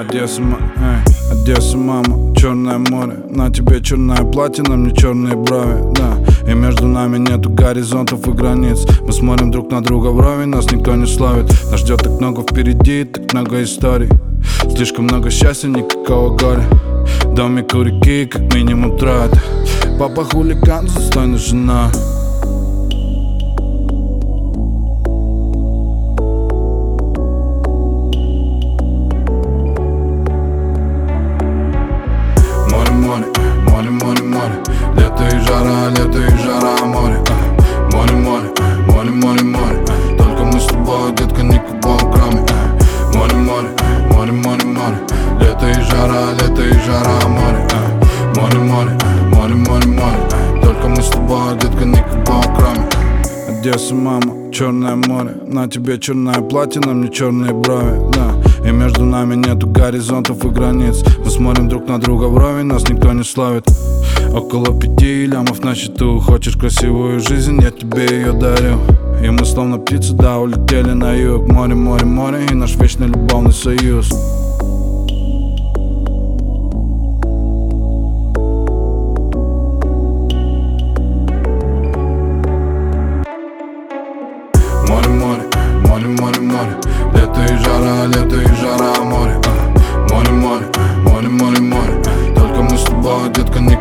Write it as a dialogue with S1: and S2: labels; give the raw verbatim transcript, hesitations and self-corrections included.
S1: Одесса, эй, Одесса, мама, Черное море. На тебе черное платье, на мне черные брови, да. И между нами нету горизонтов и границ. Мы смотрим друг на друга вровень, нас никто не словит. Нас ждет так много впереди, так много историй. Слишком много счастья, никакого горя. Домик у реки, как минимум трое. Папа хулиган, достойная жена. Море, море, море, море, лето и жара, лето и жара, море. Море, море, море, море, море, только мы с тобой, детка, никого кроме. Море, море, море, море, море, лето и жара, лето и жара, море. Море, море, море, море, море, только мы с тобой, детка, никого кроме. Одесса, мама, Черное море. На тебе черное платье, на мне черные брови, да. И между нами нету горизонтов и границ. Мы смотрим друг на друга вровень, нас никто не словит. Около пяти лямов на счету. Хочешь красивую жизнь, я тебе ее дарю. И мы словно птицы, да, улетели на юг. Море, море, море и наш вечный любовный союз. Море, море, море, море, море, лето и жара, лето и жара, море. Море, море, море, море, море, только мы с тобой, детка, не